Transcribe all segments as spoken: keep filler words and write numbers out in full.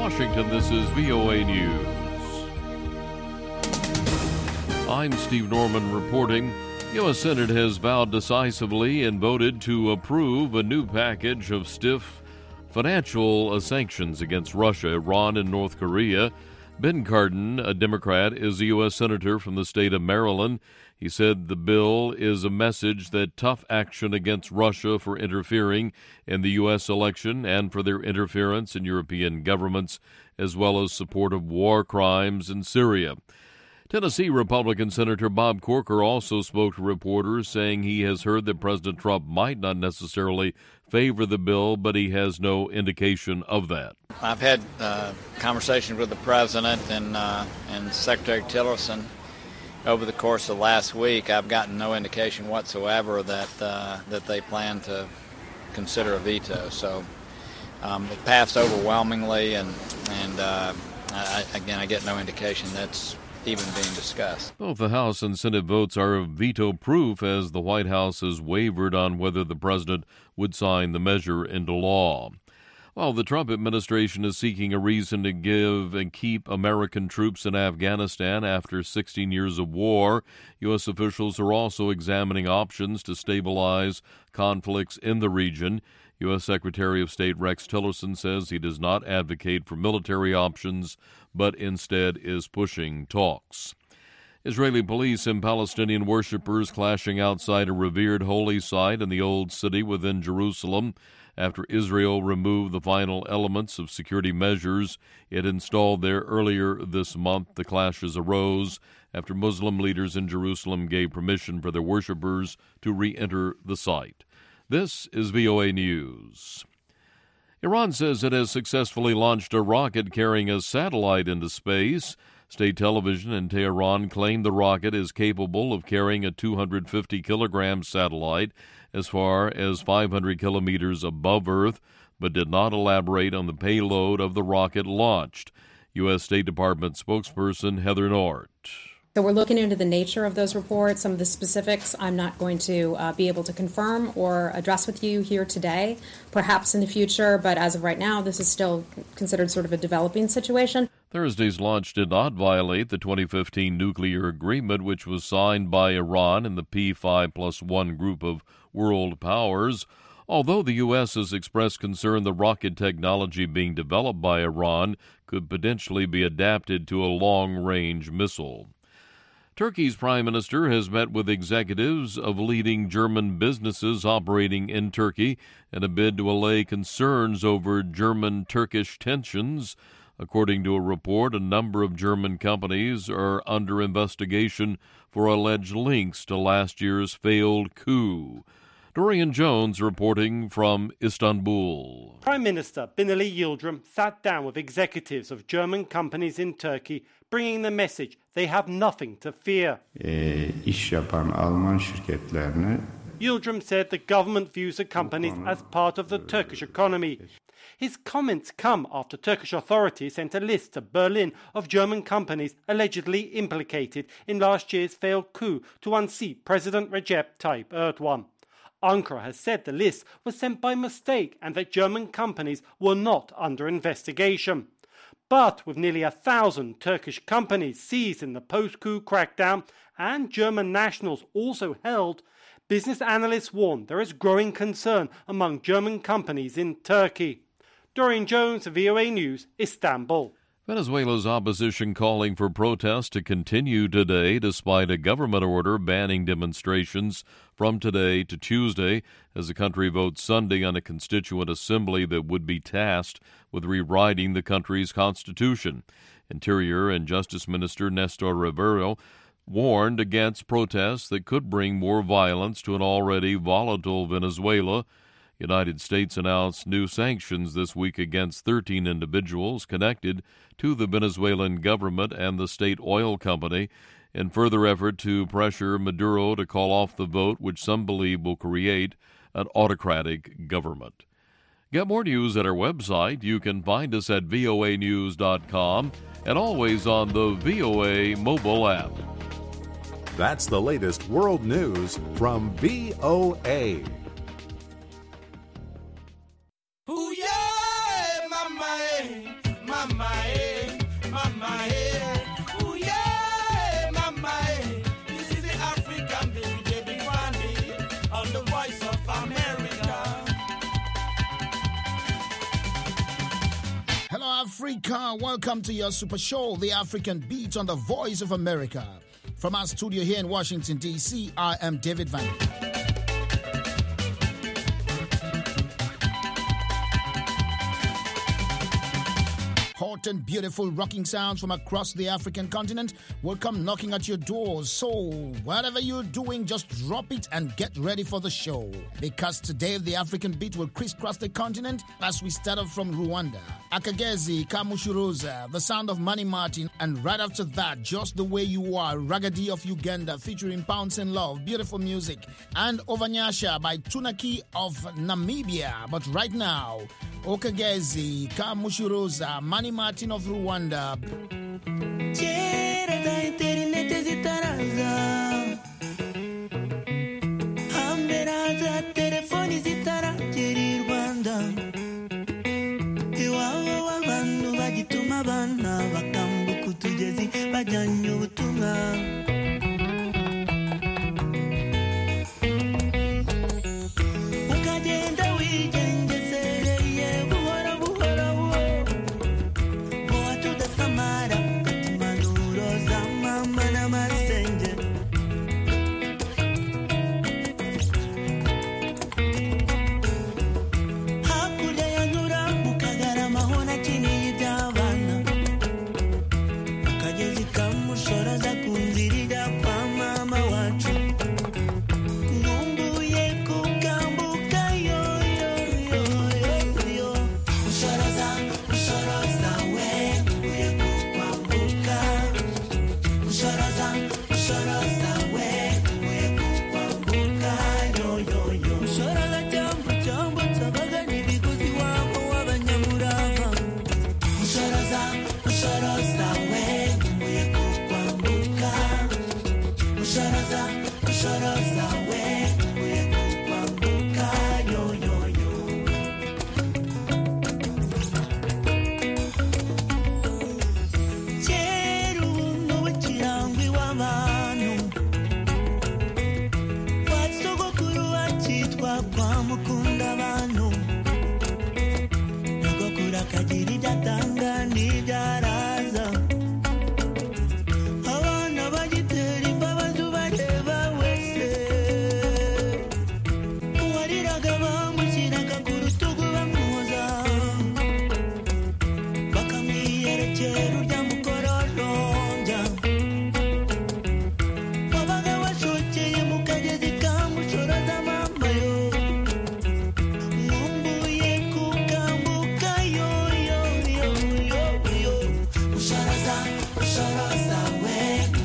Washington, this is V O A News. I'm Steve Norman reporting. U S Senate has vowed decisively and voted to approve a new package of stiff financial sanctions against Russia, Iran, and North Korea. Ben Cardin, a Democrat, is a U S Senator from the state of Maryland. He said the bill is a message that tough action against Russia for interfering in the U S election and for their interference in European governments, as well as support of war crimes in Syria. Tennessee Republican Senator Bob Corker also spoke to reporters, saying he has heard that President Trump might not necessarily favor the bill, but he has no indication of that. I've had uh, conversations with the President and, uh, and Secretary Tillerson over the course of last week. I've gotten no indication whatsoever that uh, that they plan to consider a veto. So um, it passed overwhelmingly, and, and uh, I, again, I get no indication that's even being discussed. Both the House and Senate votes are veto-proof, as the White House has wavered on whether the president would sign the measure into law. While the Trump administration is seeking a reason to give and keep American troops in Afghanistan after sixteen years of war, U S officials are also examining options to stabilize conflicts in the region. U S Secretary of State Rex Tillerson says he does not advocate for military options, but instead is pushing talks. Israeli police and Palestinian worshippers clashing outside a revered holy site in the Old City within Jerusalem after Israel removed the final elements of security measures it installed there earlier this month. The clashes arose after Muslim leaders in Jerusalem gave permission for their worshippers to re-enter the site. This is V O A News. Iran says it has successfully launched a rocket carrying a satellite into space. State television in Tehran claimed the rocket is capable of carrying a two hundred fifty kilogram satellite as far as five hundred kilometers above Earth, but did not elaborate on the payload of the rocket launched. U S State Department spokesperson Heather Nauert. So we're looking into the nature of those reports. Some of the specifics I'm not going to uh, be able to confirm or address with you here today, perhaps in the future, but as of right now, this is still considered sort of a developing situation. Thursday's launch did not violate the twenty fifteen nuclear agreement, which was signed by Iran and the P five plus one group of world powers. Although the U S has expressed concern the rocket technology being developed by Iran could potentially be adapted to a long-range missile. Turkey's prime minister has met with executives of leading German businesses operating in Turkey in a bid to allay concerns over German-Turkish tensions. According to a report, a number of German companies are under investigation for alleged links to last year's failed coup. Dorian Jones reporting from Istanbul. Prime Minister Binali Yildirim sat down with executives of German companies in Turkey, bringing the message they have nothing to fear. E, iş yapan Alman şirketlerini Yildirim said the government views the companies as part of the Turkish economy. His comments come after Turkish authorities sent a list to Berlin of German companies allegedly implicated in last year's failed coup to unseat President Recep Tayyip Erdogan. Ankara has said the list was sent by mistake and that German companies were not under investigation. But with nearly a thousand Turkish companies seized in the post-coup crackdown and German nationals also held, business analysts warn there is growing concern among German companies in Turkey. Dorian Jones, V O A News, Istanbul. Venezuela's opposition calling for protests to continue today despite a government order banning demonstrations from today to Tuesday as the country votes Sunday on a constituent assembly that would be tasked with rewriting the country's constitution. Interior and Justice Minister Nestor Rivero warned against protests that could bring more violence to an already volatile Venezuela. United States announced new sanctions this week against thirteen individuals connected to the Venezuelan government and the state oil company in further effort to pressure Maduro to call off the vote, which some believe will create an autocratic government. Get more news at our website. You can find us at V O A news dot com and always on the V O A mobile app. That's the latest world news from V O A. Ooh, yeah, mama, mama. Africa. Welcome to your super show, The African Beat on the Voice of America. From our studio here in Washington, D C, I am David Van. Hot and beautiful rocking sounds from across the African continent will come knocking at your doors. So, whatever you're doing, just drop it and get ready for the show. Because today, the African Beat will crisscross the continent as we start off from Rwanda. Akagezi, Kamushuruza, the sound of Manny Martin, and right after that, Just the Way You Are, Ragadi of Uganda, featuring Pounds and Love, beautiful music, and Ovanyasha by Tunaki of Namibia. But right now, Okagezi, Kamushuruza, Manny Martin of Rwanda. Telefoni zitaragera Rwanda iwawe w'abantu bagituma abana bakambuka utugezi bajyanye ubutumwa ukagenda wigengesereye buhora buhora ngo watudasamara ugatima za mama n'amasenge Shoroza kunzirira kwa mama wacu Ngumbuye kukambuka yo yo yo yo yo Shoroza, shoroza we Ngumbuye kukambuka Shoroza, shoroza we Ngumbuye kukambuka yo yo yo Shoroza jambo jambo tabaga nibiguzi wako w'abanyamurava Shoroza, shoroza we Shoroza, shoroza we, we kukwambuka yo yo yo. Cheru nuwe chirangwi w'abantu, wasogokuru wachitwa kwa mukunda abantu. Nyogokuru akagira ibyo atanga n'ibyo araza. Abana bagitera imbabazi ubareba wese uwariraga bamushyiraga ku rutugu bamuhoza bakamwiyerekera urya mukororombya wabaga washokeye mu kagezi kamushoroza mama yo nkumbuye kukambuka yo yo yo yo yo usharaza usharaza we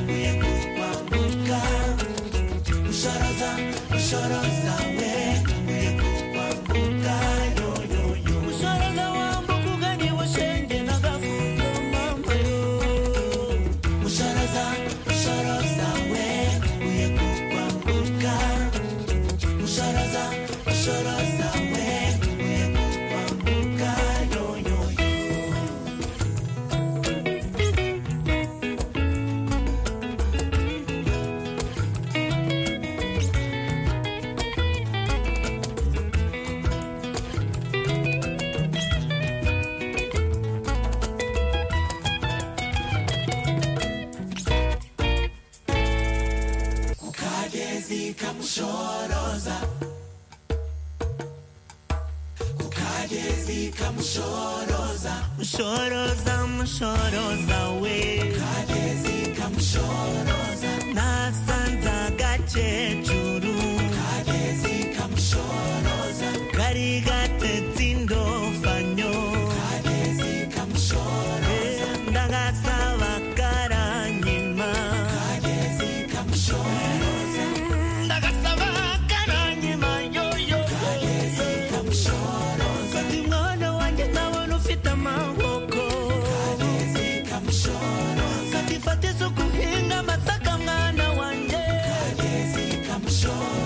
Shoroza, shoroza we, we kukwambuka yo yo yo. Shoroza wambuka ni washenge na gafundo mama yo. Shoroza, shoroza we, we kukwambuka. Shoroza, shoroza we, we kukwambuka yo yo yo. Kamushoroza Ukagezi kamushoroza Mushoroza mushoroza we Ukagezi kamushoroza Nasanza gachechuru Ukagezi kamushoroza Karigate ndofano Ukagezi kamushoroza Ndagasaba karanyima Ukagezi kamushoroza Fatizo kuhinga mataka mwana wanje Kagezi kamushoroza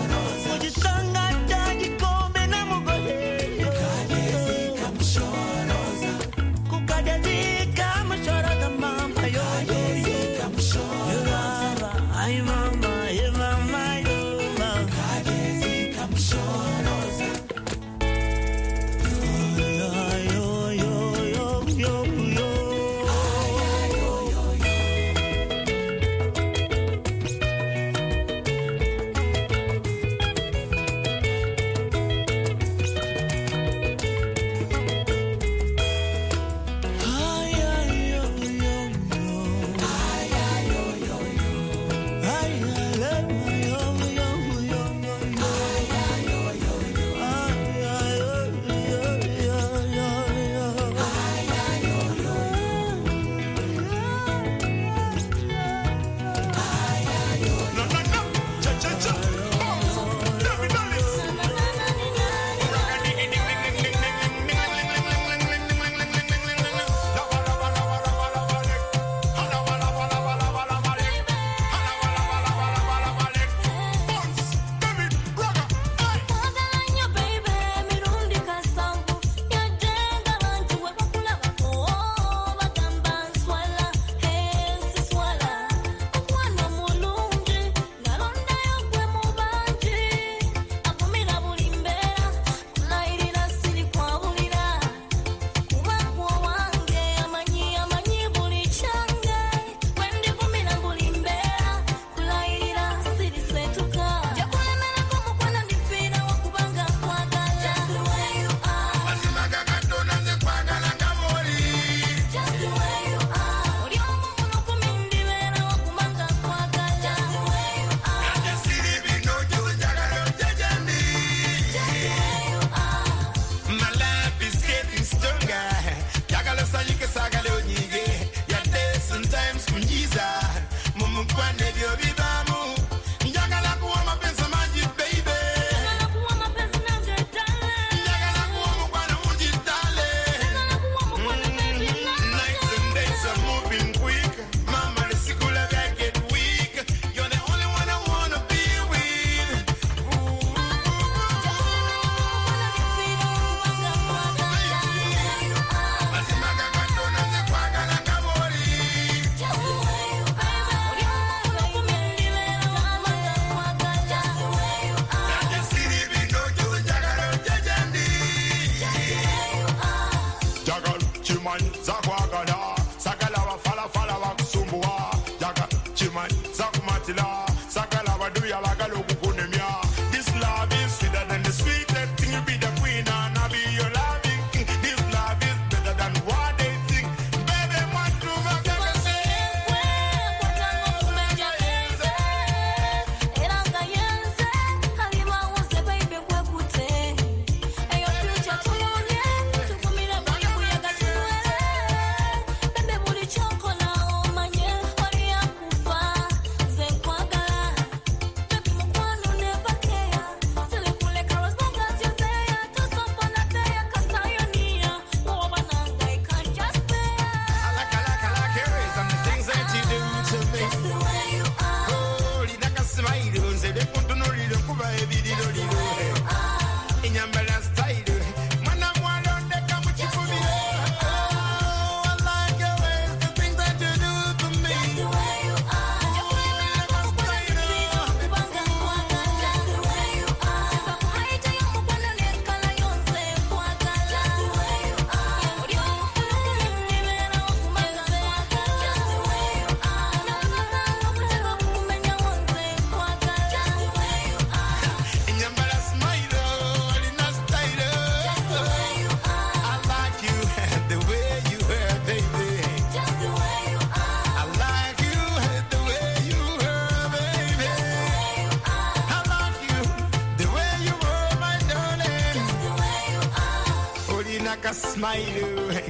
Smile,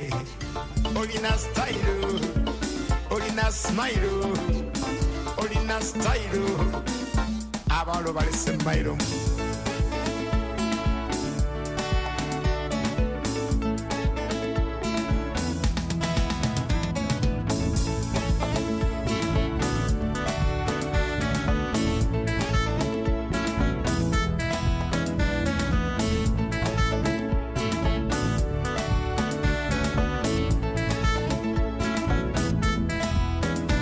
Olina style, Olina smile, Olina style, Abalo vale smile.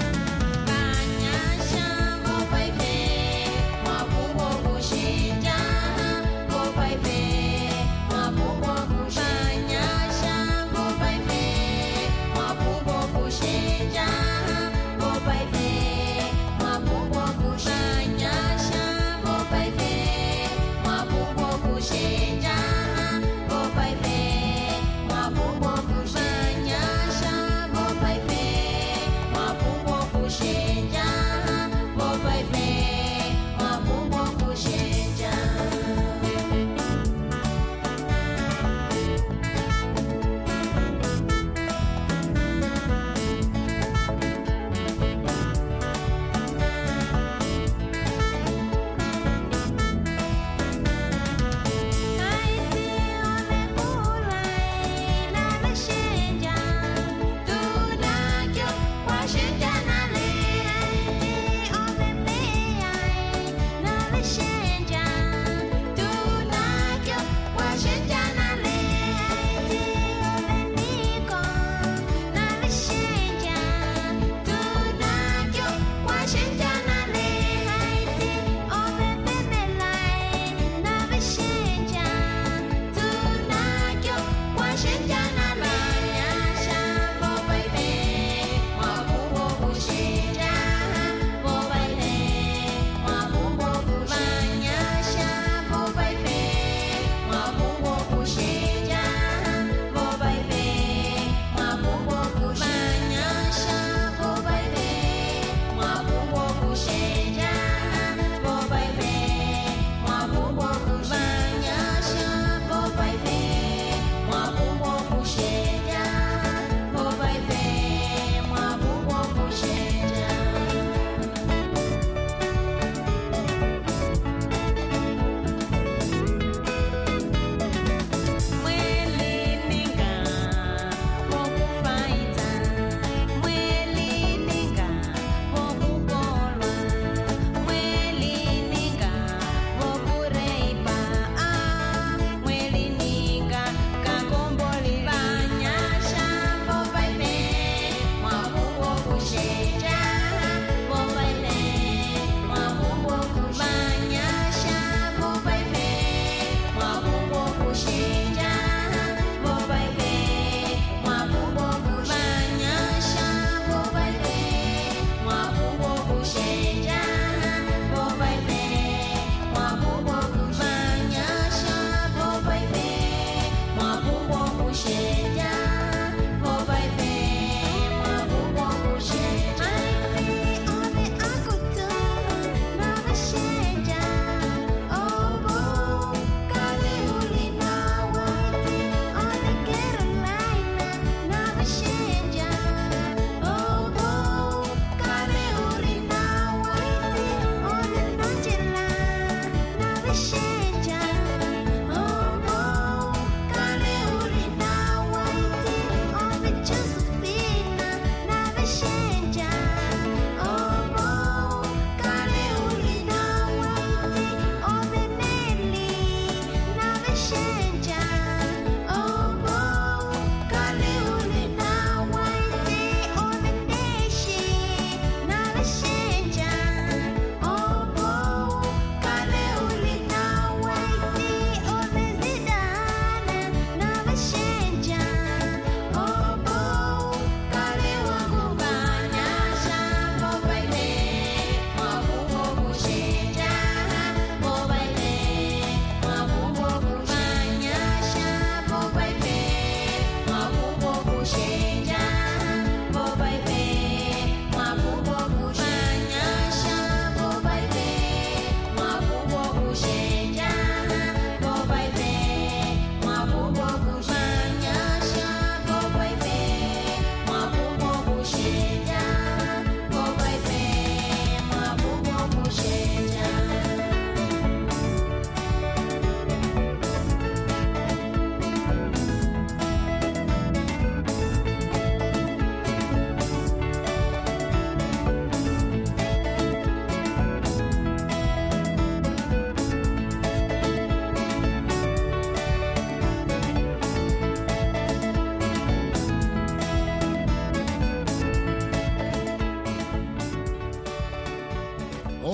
Shamba, baby, mabubo, bushinja.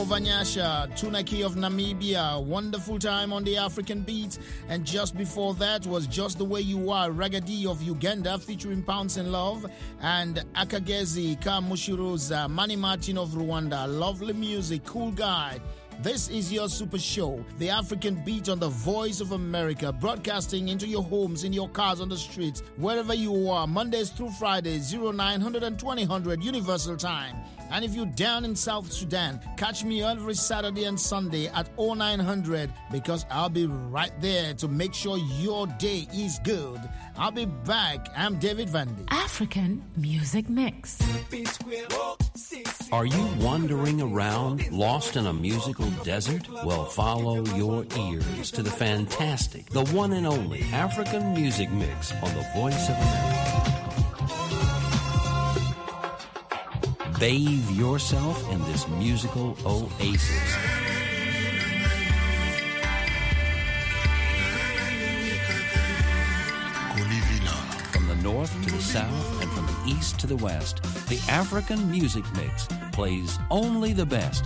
Vanyasha, Tunaki of Namibia, wonderful time on the African beat. And just before that was Just the Way You Are, Ragadi of Uganda featuring Pounds and Love, and Akagezi Kamushiruza, Manny Martin of Rwanda, lovely music, cool guy. This is your super show, the African Beat on the Voice of America, broadcasting into your homes, in your cars, on the streets, wherever you are, Mondays through Fridays, oh nine hundred and twenty hundred Universal Time. And if you're down in South Sudan, catch me every Saturday and Sunday at oh nine hundred, because I'll be right there to make sure your day is good. I'll be back. I'm David Vandy. African Music Mix. Are you wandering around, lost in a musical desert? Well, follow your ears to the fantastic, the one and only African Music Mix on the Voice of America. Bathe yourself in this musical oasis. From the north to the south and from the east to the west, the African Music Mix plays only the best.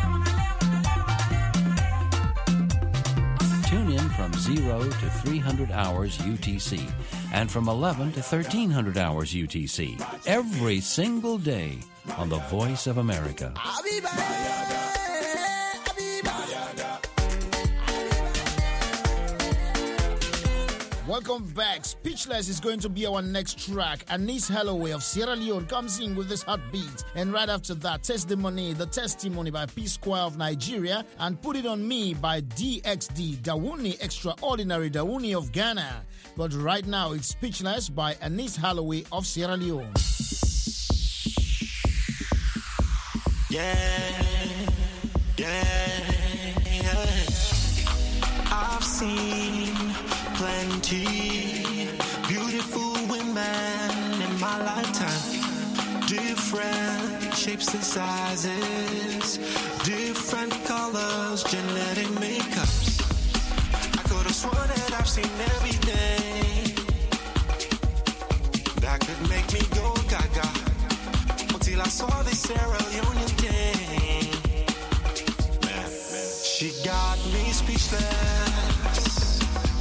Tune in from zero to three hundred hours U T C and from eleven to thirteen hundred hours U T C every single day on the Voice of America. Welcome back. Speechless is going to be our next track. Anis Holloway of Sierra Leone comes in with this hot beat. And right after that, Testimony, the Testimony by P-Square of Nigeria, and Put It On Me by D X D, Dawuni Extraordinary Dawuni of Ghana. But right now, it's Speechless by Anis Holloway of Sierra Leone. Yeah, yeah, yeah. I've seen plenty beautiful women in my lifetime. Different shapes and sizes, different colors, genetic makeups. I could have sworn that I've seen everything that could make me go gaga. Until I saw this Sierra Leone thing. She got me speechless.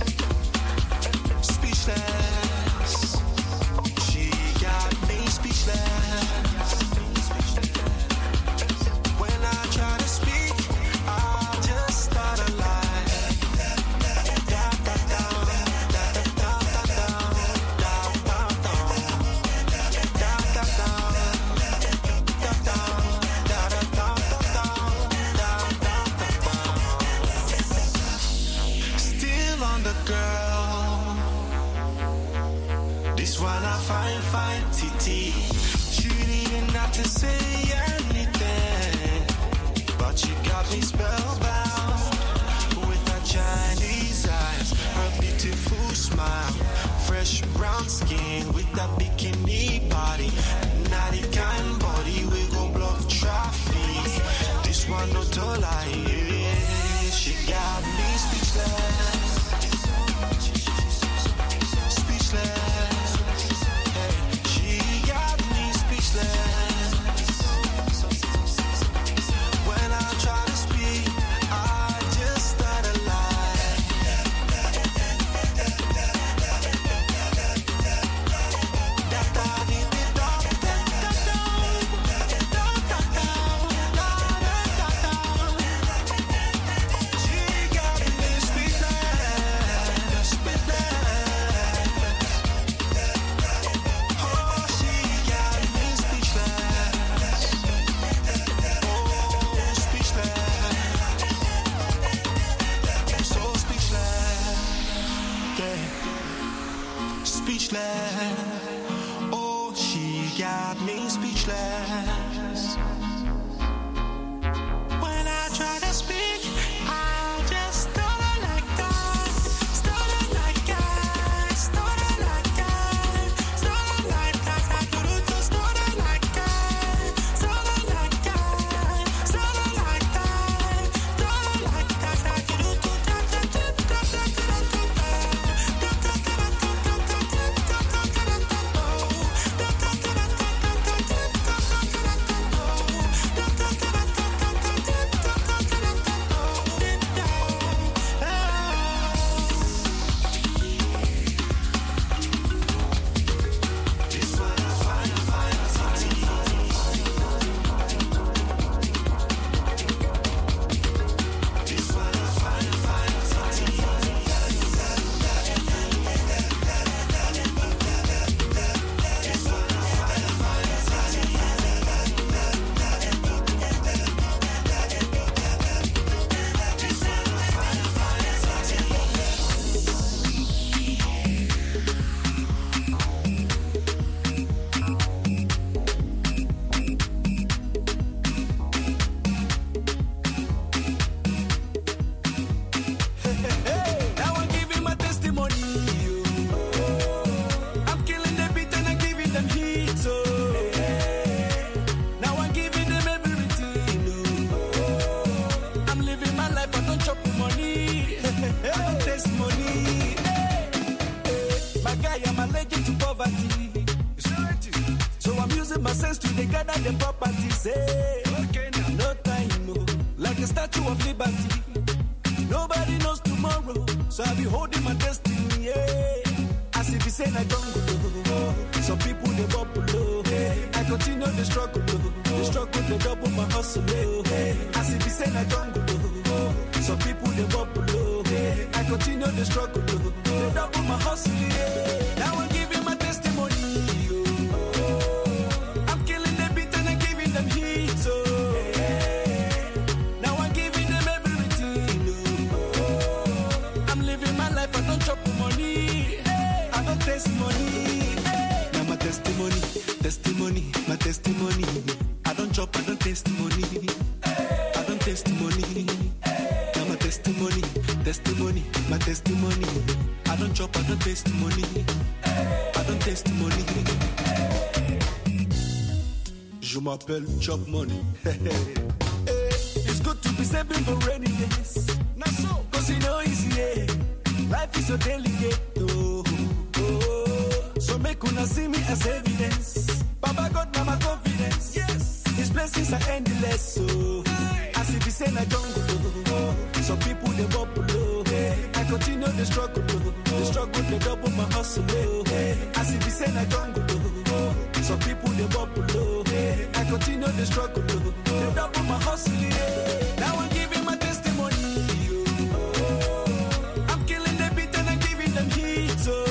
Speechless. She got me speechless. When I try to speak, I just start a lie. Fine, fine, T T. She didn't have to say anything, but she got me spellbound with her Chinese eyes, her beautiful smile, fresh brown skin with that bikini body, not the kind body we go bluff traffic. This one not a lie. She got me speechless, speechless. When I try to speak, I just start a lie. She got me speechless, speechless. Oh, she got me speechless. Oh, speechless. So speechless. Yeah. Speechless. Oh, she got me speechless. When I try to speak, I just stutter like that. Stutter like that. Stutter like that. Stutter like that. I couldn't just stutter like that. Stutter like that. Stutter like that. Stutter like that. I couldn't do that. them heat, oh. Now I'm giving them everything, oh. I'm living my life, I don't chop money. I don't taste money. My guy, I'm allergic to poverty. So I'm using my sense to gather the properties. Hey, okay, now. No time, no. Like a statue of liberty. Nobody knows tomorrow, so I'll be holding my destiny. Yeah. As if it's in a jungle. Some people they bubble. Hey. I continue the struggle. The struggle they double my hustle. Hey. As if it's in a jungle. Some people they bubble. Hey. I continue the struggle. They double my hustle. Yeah. Now I'm giving my testimony. Testimony, testimony, my testimony. I don't chop, I don't testimony. I don't testimony. Now my testimony, testimony, my testimony. I don't chop, I don't testimony. I don't testimony. Je m'appelle Chop Money. It's good to be saving for rainy days. Not so, cause you know it's yeah. Life is so delicate. Oh, oh. So make una see me as evidence. Baba God, now my confidence. Yes, His blessings are endless. So hey. As if He say na jungle. Some people they bubble. Hey. I continue the struggle. The struggle they double my hustle. Hey. As if He say na jungle. Some people they bubble. Hey. I continue the struggle. They double my hustle. Hey. Now I'm giving my testimony. I'm killing the beat and I'm giving them heat. So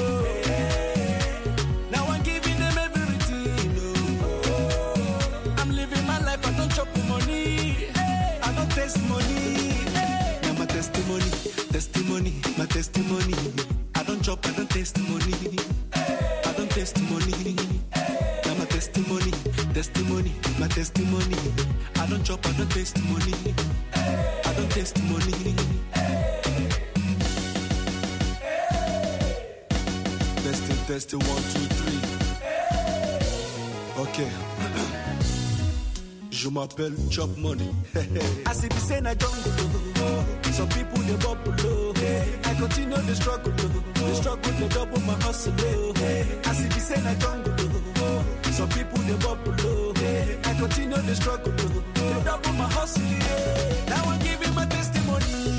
testimony, testimony, my testimony. I don't chop, I don't testimony. I don't testimony. Now my testimony, testimony, my testimony. I don't chop, I don't testimony. I don't testimony. Testing, testing, one, two, three. Okay. Je m'appelle Chop Money. As if it's in a jungle. Some people they bubble. I continue the struggle. The struggle they double my hustle. As if it's in a jungle. Some people they bubble. I continue the struggle. They double my hustle. Now I'm giving my testimony.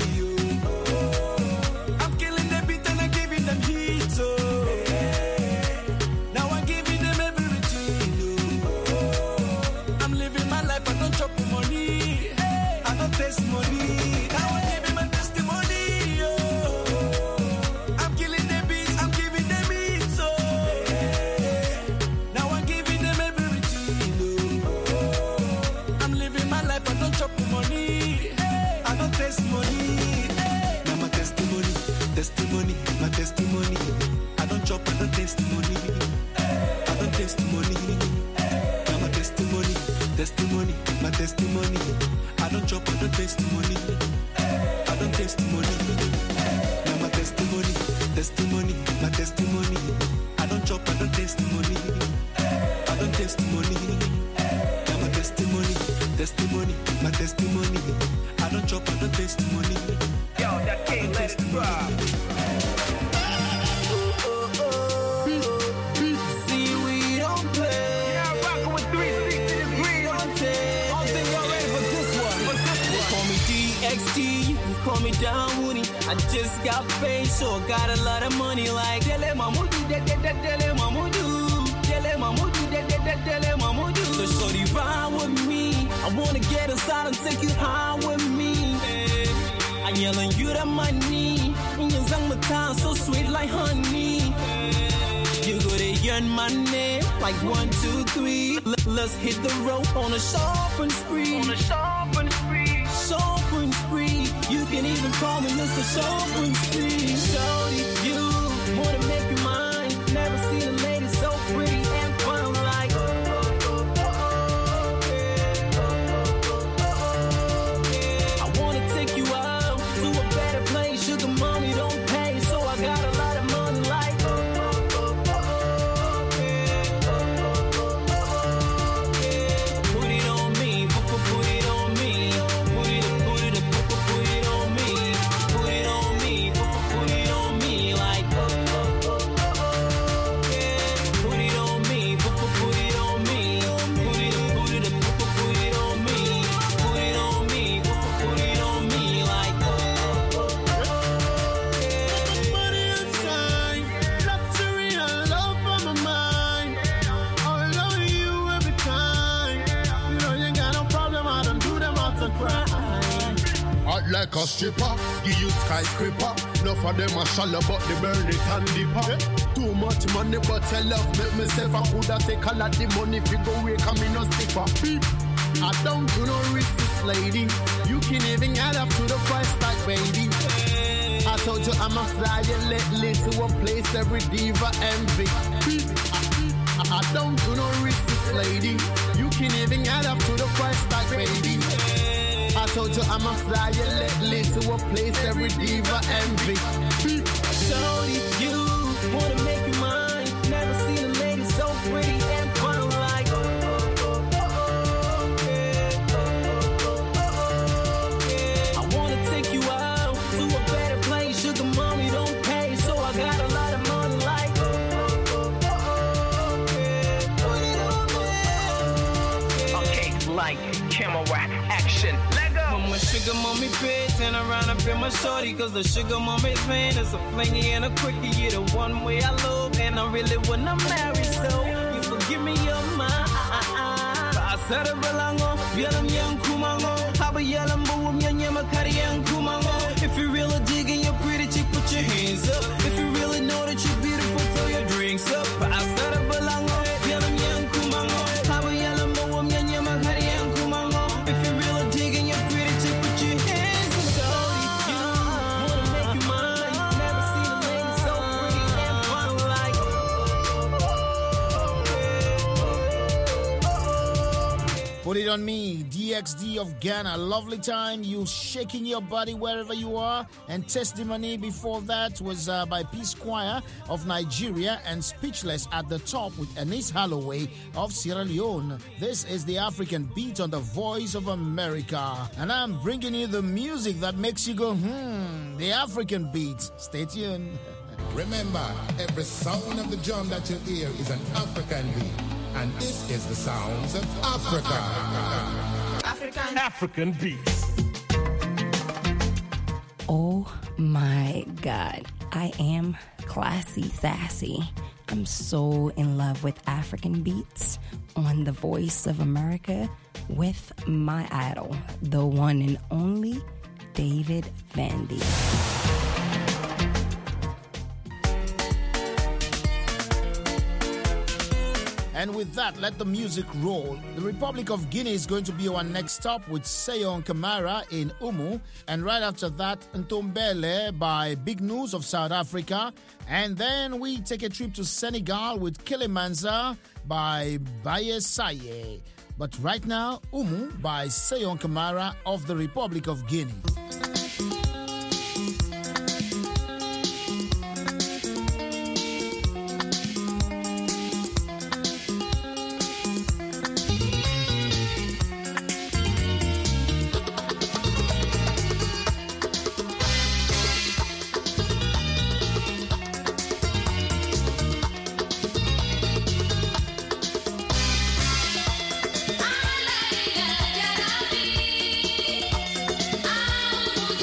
I'm killing the beat and I'm giving them heat. So now I'm giving them everything. I'm living my life. I don't chop money. I don't taste money. Now I'm giving my testimony. Oh. I'm killing the beats. I'm giving them it. So now I'm giving them everything. Oh. I'm living my life. I don't chop money. I don't taste money. Now my testimony, testimony, my testimony. I don't chop. I don't taste money. I don't taste money. Now my testimony, testimony, my testimony. I don't chop, I don't testimony. I don't testimony. Now my testimony, testimony, my testimony. I don't chop, I don't testimony. I don't testimony. Now my testimony, testimony, my testimony. I don't chop, I don't testimony. Yo, that can't let it drop. Call me down, Woody. I just got paid, so I got a lot of money. Like Dele Mamudu, Dele Mamudu, Dele Mamudu, Dele Mamudu. So shorty ride with me. I wanna get inside and take you high with me. I'm yelling you the money. Your song my time so sweet like honey. You go to earn money like one, two, three. Let's hit the road on a shopping spree. On a shopping spree. Shopping spree. You can even call me Mister Shopping Spree. Shorty, you wanna make you mine. Never seen a lady so pretty and fun like. Oh, oh, oh, oh, yeah. Oh, oh, oh, yeah. I wanna take you out to a better place. Sugar mommy don't pay, so I got a lot of money like. Oh, oh, oh, oh, yeah. like a stripper. Give you skyscraper. No for them a shallow, but the burn it and deeper. Yeah. Too much money, but I love make myself. I coulda take a lot of money if you go away, come in no stiffer. Beep. I don't do no risk, this lady. You can even add up to the price tag, baby. I told you I'm a flyer lately to a place every diva envy. Beep. I, I don't do no risk, this lady. You can even add up to the price tag, baby. I told you I'm a flyer lately to a place every diva envy. Beep. Shorty, you wanna make you mine. Never seen a lady so pretty and fun like. I wanna take you out to a better place. Sugar mommy don't pay, so I got a lot of money like. Okay, like camera action. My sugar mommy pay, turn around and pay my shorty. Cause the sugar mommy's man is a flingy and a quickie. You're the one way I love, and I really wanna marry. So you forgive me your mind. Pasara balango, yalam yang kumango. Haba yalam boom yan yamakari yang kumango. If you really digging you're pretty chick, put your hands up. If you really know that you're beautiful, throw your drinks up. Pasara balango, yalam yang kumango. Haba yalam boom yan yamakari yang kumango. If you really digging you're pretty. Put it on me, D X D of Ghana. Lovely time, you shaking your body wherever you are. And Testimony before that was uh, by Peace Choir of Nigeria, and Speechless at the top with Ernest Holloway of Sierra Leone. This is the African Beat on the Voice of America. And I'm bringing you the music that makes you go, hmm, the African Beat. Stay tuned. Remember, every sound of the drum that you hear is an African beat. And this is the sounds of Africa. African African beats. Oh my God. I am classy sassy. I'm so in love with African beats on the Voice of America with my idol, the one and only David Vandy. And with that, let the music roll. The Republic of Guinea is going to be our next stop with Seyon Kamara in Umu. And right after that, Ntombele by Big News of South Africa. And then we take a trip to Senegal with Kilimanza by Baye Saye. But right now, Umu by Seyon Kamara of the Republic of Guinea. Ah,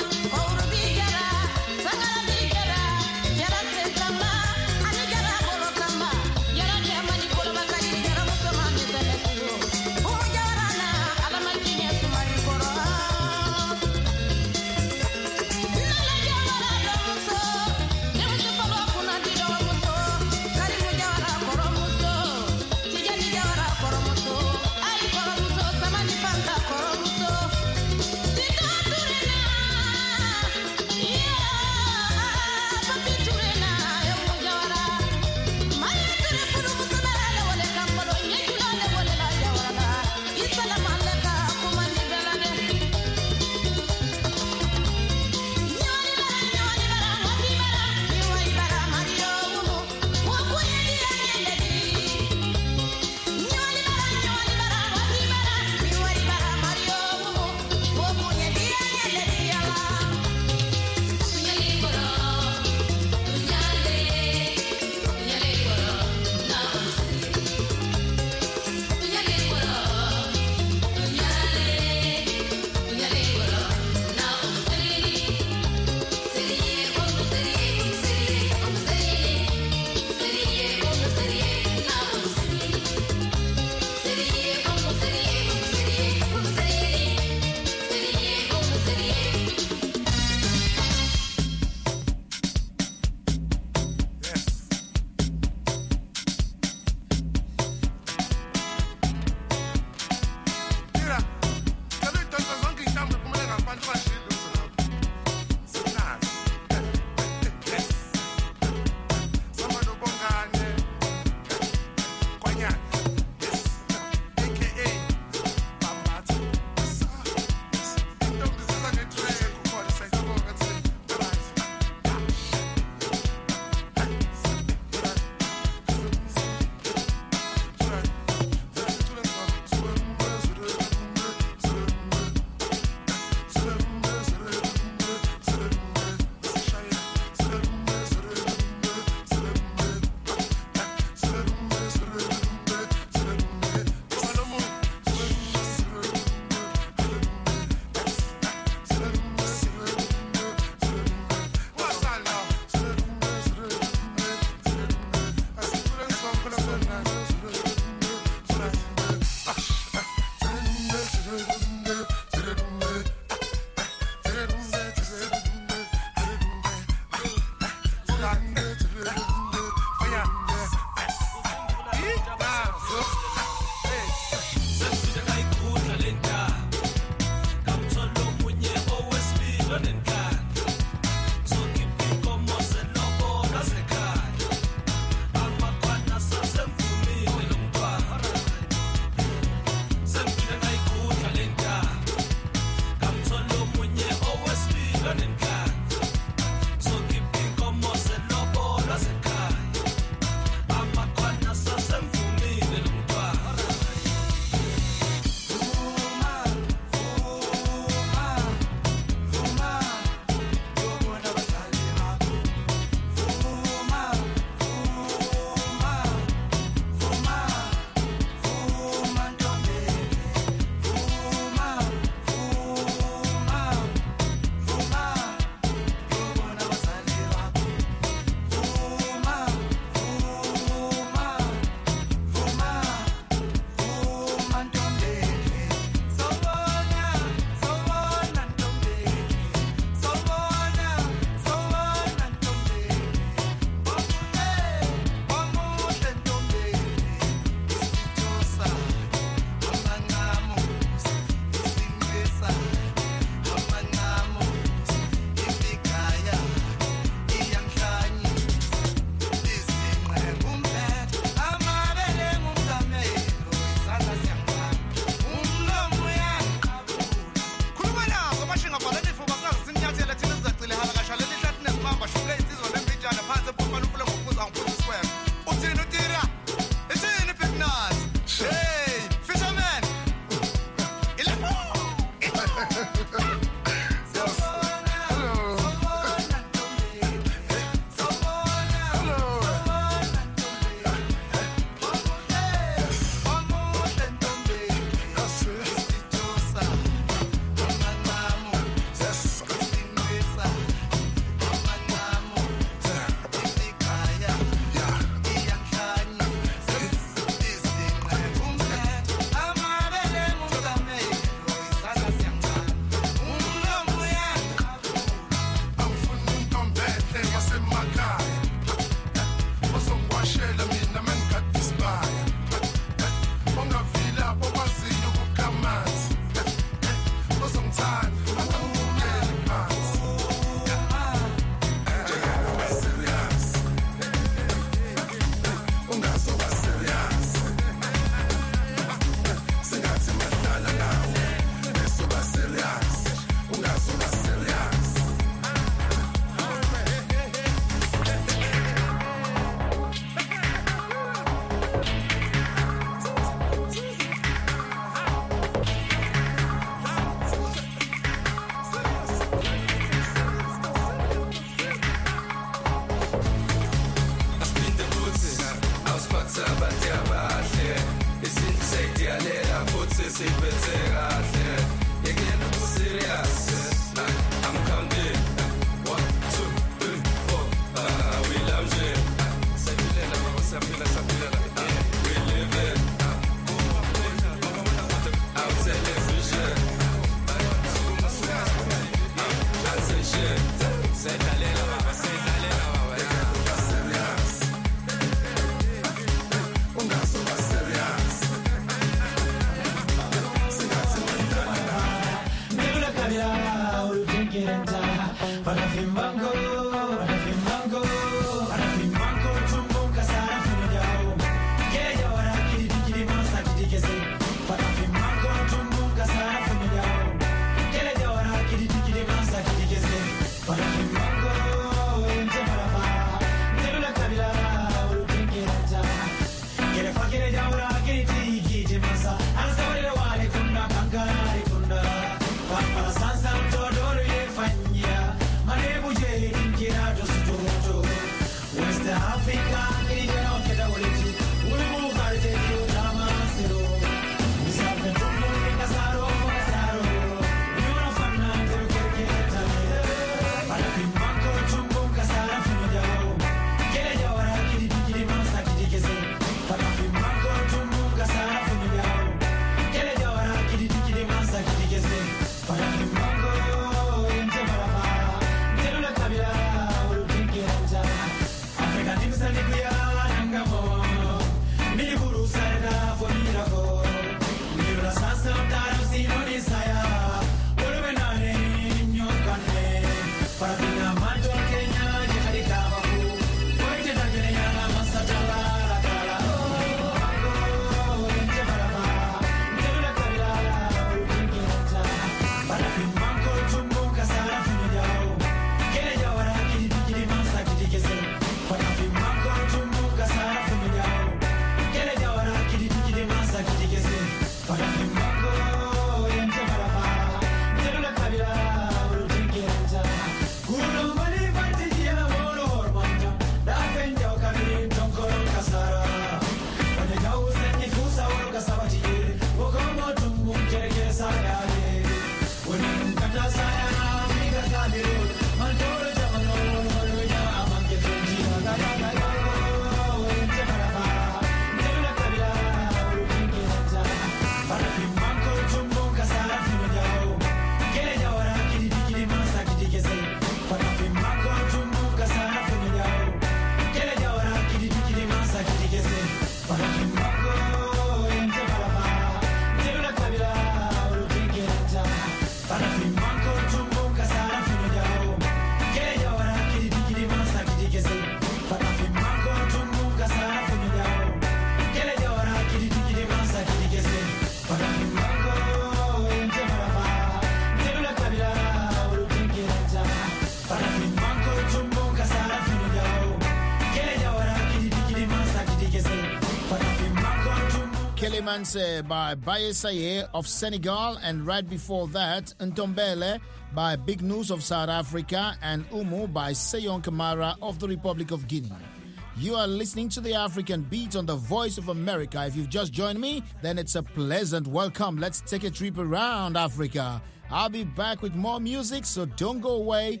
Kelemanse by Baye Saye of Senegal, and right before that, Ntombele by Big News of South Africa, and Umu by Seyon Kamara of the Republic of Guinea. You are listening to the African Beat on the Voice of America. If you've just joined me, then it's a pleasant welcome. Let's take a trip around Africa. I'll be back with more music, so don't go away.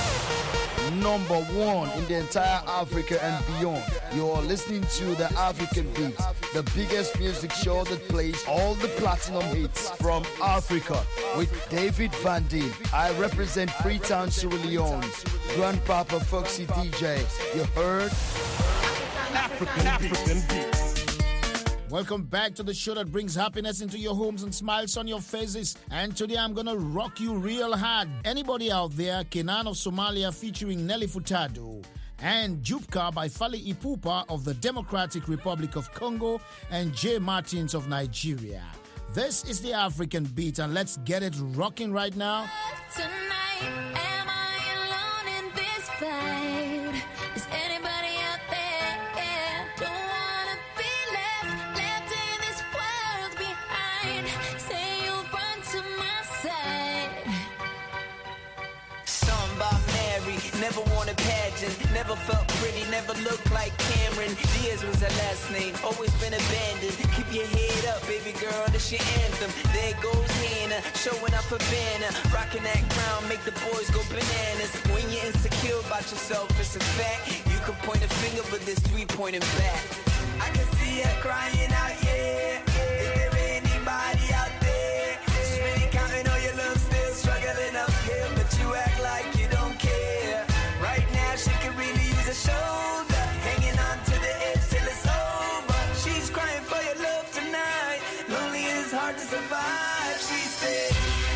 Number one in the entire Africa and beyond. You're listening to the African Beat, the biggest music show that plays all the platinum hits from Africa with David Van Deen. I represent Freetown, Sierra Leone. Grandpapa Foxy D J. You heard? African, African Beat. Welcome back to the show that brings happiness into your homes and smiles on your faces. And today I'm gonna rock you real hard. Anybody out there? Kenan of Somalia featuring Nelly Furtado. And Jupka by Fally Ipupa of the Democratic Republic of Congo, and Jay Martins of Nigeria. This is the African Beat, and let's get it rocking right now. Tonight, am I alone in this fight? Is anybody out there? Don't wanna be left, left in this world behind. Say you'll run to my side. Sung by Mary, never wanted pageants. Shannon. Never felt pretty, never looked like Cameron. Diaz was her last name, always been abandoned. Keep your head up, baby girl, this your anthem. There goes Hannah, showing up a banner. Rocking that crown, make the boys go bananas. When you're insecure about yourself, it's a fact. You can point a finger, but there's three pointing back. I can see her crying out, yeah. Is there anybody out there? She's really counting all your love, still struggling up here, but you act like you don't care. Right now she could really use a shoulder, hanging on to the edge till it's over. She's crying for your love tonight. Lonely is hard to survive, she said.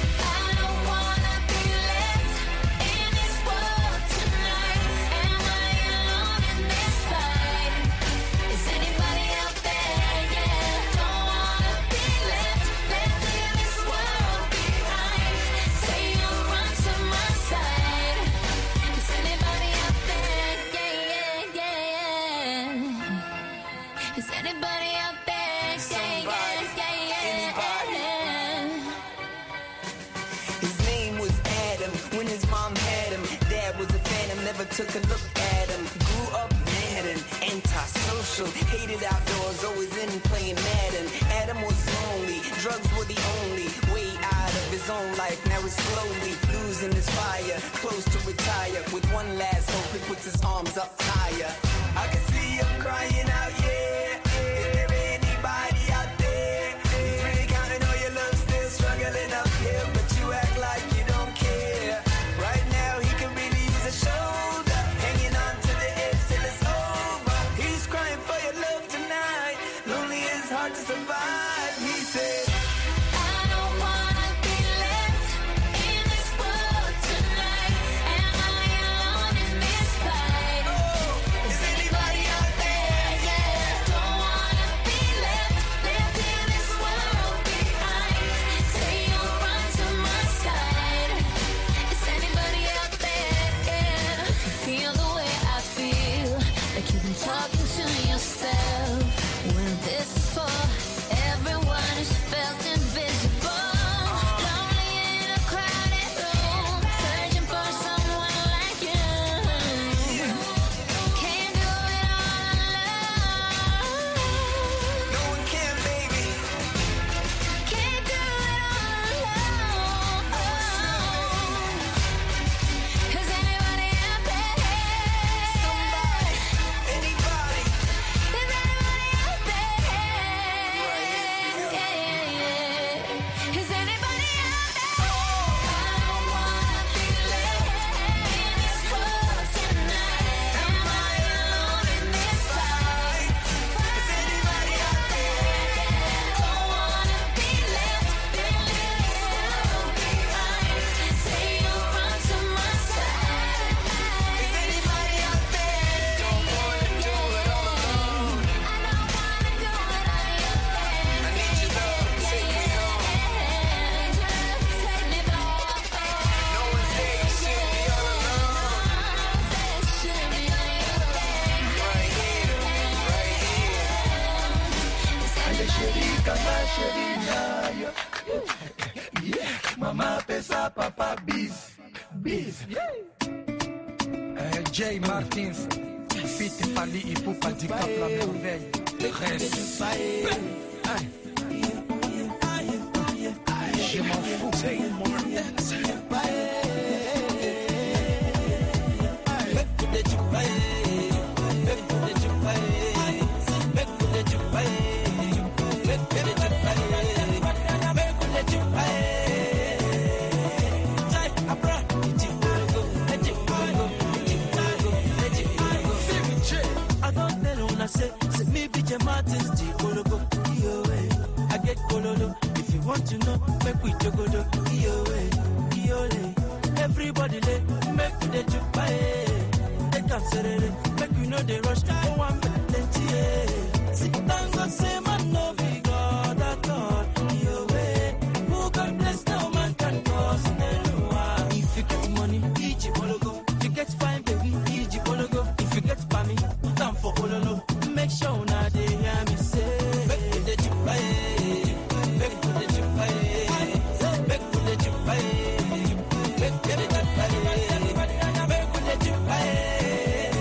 Never took a look at him. Grew up mad and antisocial. Hated outdoors, always in playing Madden. Adam was lonely, drugs were the only way out of his own life. Now he's slowly losing his fire, close to retire. With one last hope, he puts his arms up higher. I can see him crying out, yeah. Is there anybody out there? He's really counting all your love, still struggling up here, but you act like you don't care. Right now he can really use a show. To survive, he said. I don't wanna be left in this world tonight. Am I alone in this fight? Oh, is anybody out there? Yeah, don't wanna be left, left in this world behind. Say you'll run to my side. Is anybody out there? Yeah, if you feel the way I feel, like you've been talking to yourself. When this is for everyone who's felt invisible, lonely in a crowded room, searching for someone like you. Can't do it all alone. No one can, baby. Can't do it all alone. Is anybody out there? Somebody, anybody. Is anybody out there? Is anybody out there? I don't wanna be left in this world tonight. Am I alone in this fight? Is anybody out there? Don't wanna be left, in this world behind. Say you'll run to my side. Is anybody out there? Don't wanna do it all alone. I don't wanna do it all alone. I need your love, take me home. No one say you should be all alone. Right here, right here. Ale shirika na shirina yo. Yeah, mama pesa papa biz, biz. Euh, Jay Martins, Fit Fali Ipupa du Cap La Merveille. Reste. Aïe. Je m'en fous. Jay Martins. I don't tell una say, say me be Jay Martins, G Kologo, yo way. I get Kololo, if you want to know, make we jogodo, yo way, yo lay. Everybody lay, make we dey jupae. They can't say it, make we know they rush, no one make plenty, eh. Sit down, God say man no be God at all, yo way. Who can bless no man can cause no one. If you get money, E G Kologo. If you get fine, baby, E G Kologo. If you get pammy, time for Ololo. Make sure now they hear me say, make we dey jupae, make we dey jupae, make we dey jupae, make we dey jupae, make we dey jupae.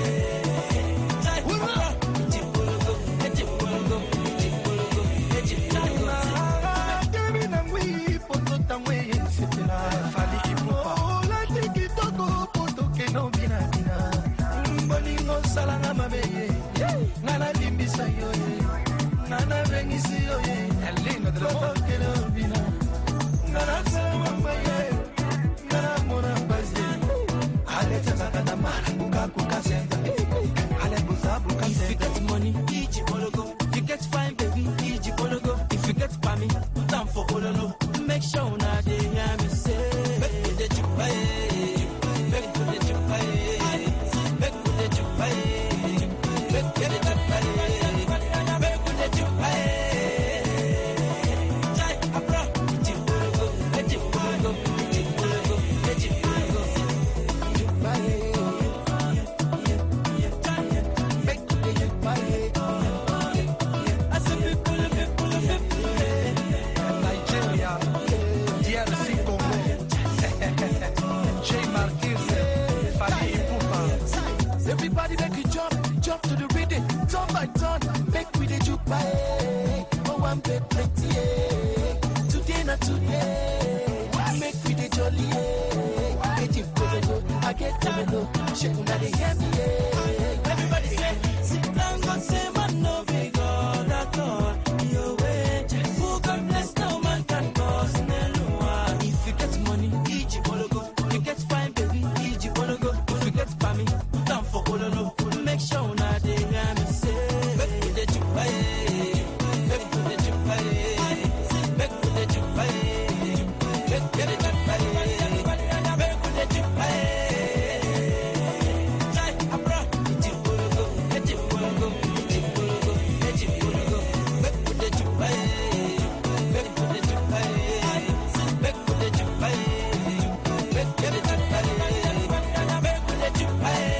pay plenty, eh. Today not today. Make me the jolly, eh. Get you go, go, I get time, no. Shake una dey hear me, eh. Everybody say, sit down, God say, man, no big God at all. Your way, who God bless, no man can cause no. If you get money, Egypt wanna go. You get fine, baby, Egypt wanna go. If you get family, down for Ololo. Make sure una dey hear me say, make me the chupa, eh. Make me the chupa, eh. Make me the chupa, eh. Make me the chupa, eh. Make me the chupa, eh. Jai, abra, Egypt wanna go. Egypt wanna go. Egypt wanna go. Egypt wanna go. Make me the chupa, eh. Make me the chupa, eh. Make me the chupa, eh. Make me the chupa, eh. Make me the chupa, eh.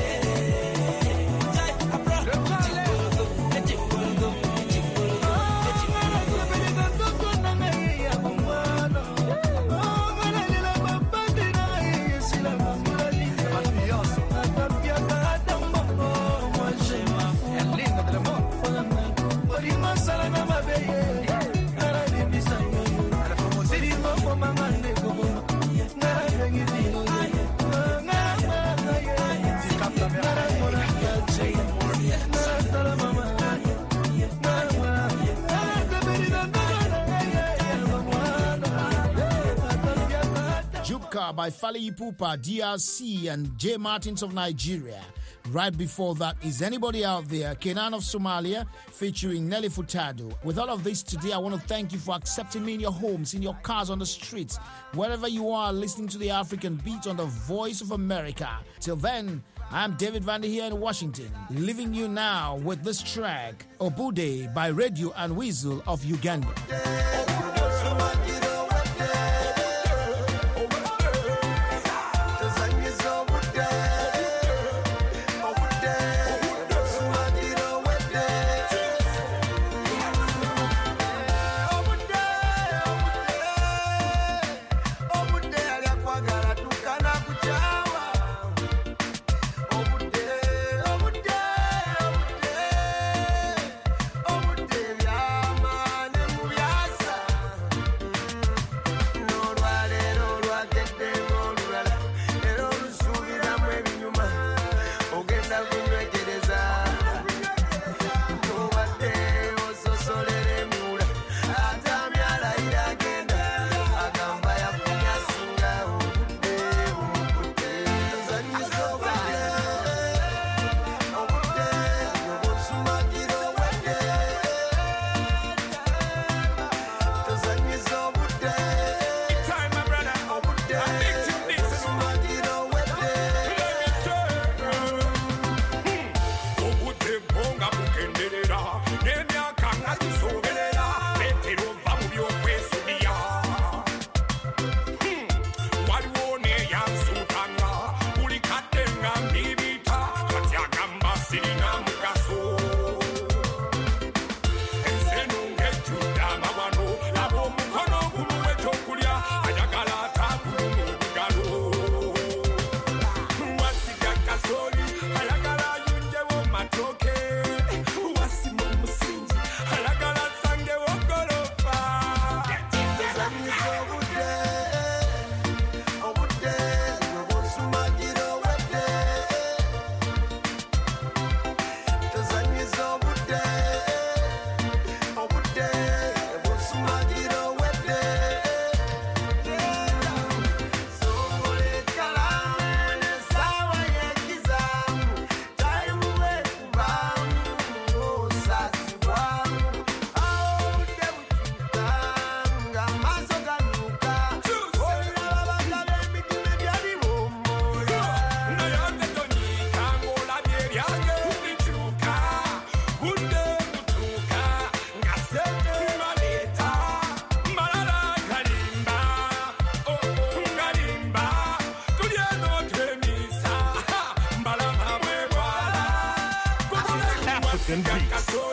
Jupka by Fally Ipupa, D R C, and J Martins of Nigeria. Right before that is Anybody Out There, Kenan of Somalia, featuring Nelly Furtado. With all of this today, I want to thank you for accepting me in your homes, in your cars, on the streets, wherever you are listening to the African Beat on the Voice of America. Till then, I'm David Vander here in Washington, leaving you now with this track, Obude by Radio and Weasel of Uganda. African Beats.